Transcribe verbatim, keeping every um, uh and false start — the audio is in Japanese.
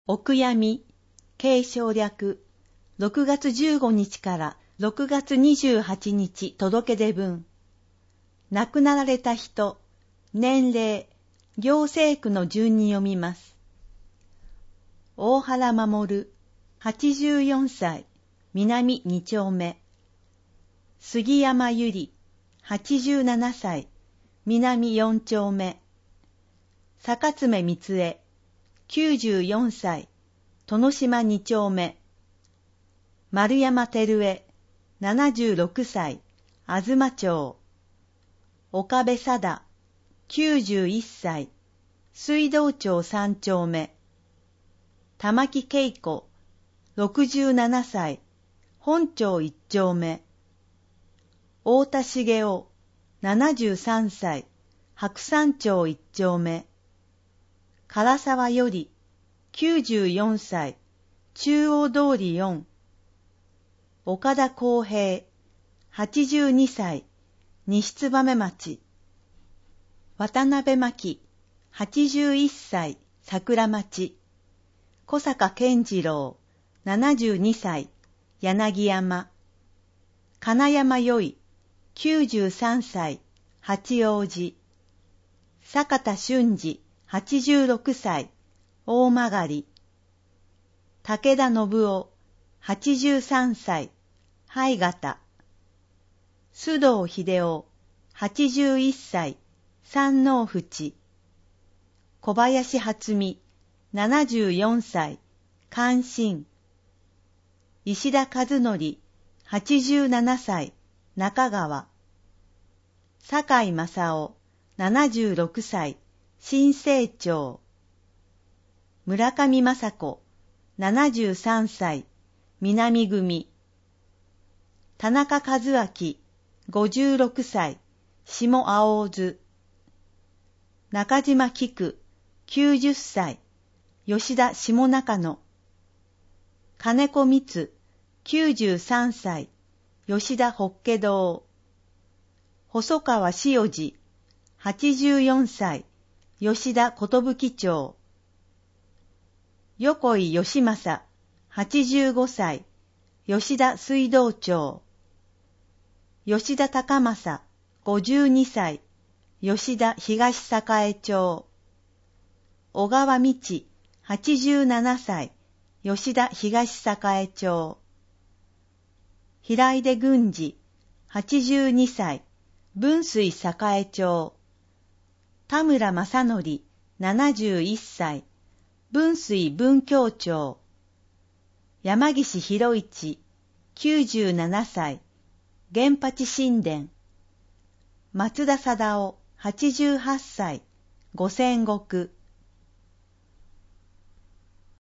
お悔やみ、継承略、ろくがつじゅうごにちからろくがつにじゅうはちにち届け出分。亡くなられた人、年齢、行政区の順に読みます。大原守、はちじゅうよんさい、南に丁目。杉山ゆり、はちじゅうななさい、南よん丁目。坂爪光恵、きゅうじゅうよんさい、殿島に丁目。丸山照江、ななじゅうろくさい、東町。岡部貞、きゅうじゅういっさい、水道町さん丁目。玉木恵子、ろくじゅうななさい、本町いち丁目。太田茂雄、ななじゅうさんさい、白山町いち丁目。唐沢より、きゅうじゅうよんさい、中央通りよん。岡田康平、はちじゅうにさい、西燕町。渡辺真希、はちじゅういっさい、桜町。小坂健次郎、ななじゅうにさい、柳山。金山よい、きゅうじゅうさんさい、八王子。坂田俊二、はちじゅうろくさい、大曲。武田信夫、はちじゅうさんさい、灰形。須藤秀夫、はちじゅういっさい、山王淵。小林初美、ななじゅうよんさい、関心。石田和則、はちじゅうななさい、中川。坂井正夫、ななじゅうろくさい、新生町。村上雅子、ななじゅうさんさい、南組。田中和明、ごじゅうろくさい、下青津。中島菊、きゅうじゅっさい、吉田下中野。金子光、きゅうじゅうさんさい、吉田法華堂。細川塩路、はちじゅうよんさい、吉田寿町。横井義正、はちじゅうごさい、吉田水道町。吉田高政、ごじゅうにさい、吉田東栄町。小川道、はちじゅうななさい、吉田東栄町。平出郡司、はちじゅうにさい、文水栄町。田村正則、ななじゅういっさい、文水文京町。山岸博一、きゅうじゅうななさい、源八神殿。松田貞夫、はちじゅうはっさい、五千石。